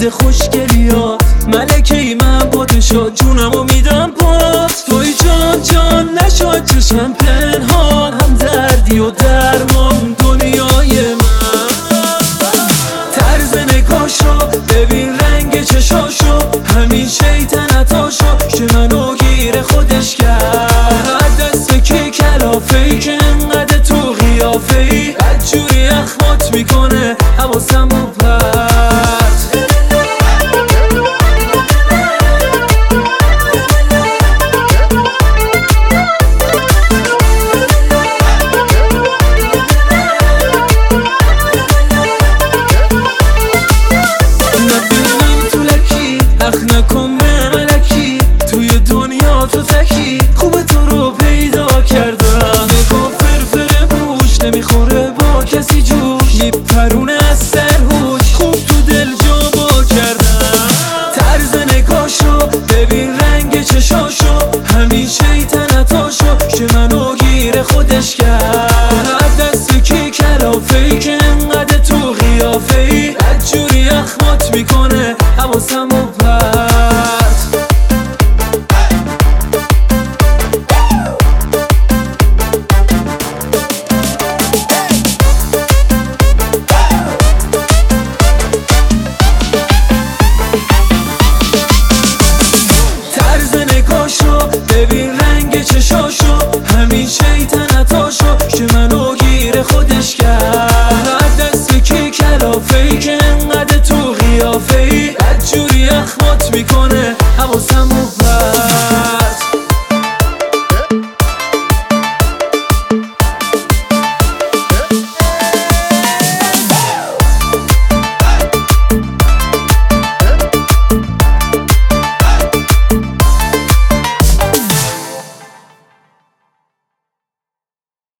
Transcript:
بده خوشگلیات ملکه‌ای من پادشاه جونمو میدم پات توی جان جان نشد چشم پنهان هم دردی و درمان دنیای من طرز نگاشو ببین رنگ چشاشو همین شیطنتاشو که منو گیر خودش کرد دست که کلافه‌ای که انقدر تو قیافه‌ای بدجوری اخمات میکنه حواسم رو پرت نبینم تو لکی اخ نکن به ملکی توی دنیا تو تکی خوب تو رو پیدا کردم نگاه فرفر بوش نمیخوره با کسی جوش میپرونه از سرهوش خوب تو دل جا با کردم طرز نگاشو ببین رنگ چشاشو همین شیطنتاشو که منو گیر خودش کرد دست که کلافه‌ای که انقدر تو قیافه‌ای بدجوری اخمات میکنه حواسم رو پرت طرز نگاشو ببین رنگ چشاشو همین شیطنتاشو که منو گیر خودش کرد دست که کلافه‌ای که انقدر تو قیافه‌ای بدجوری اخمات میکنه حواسم رو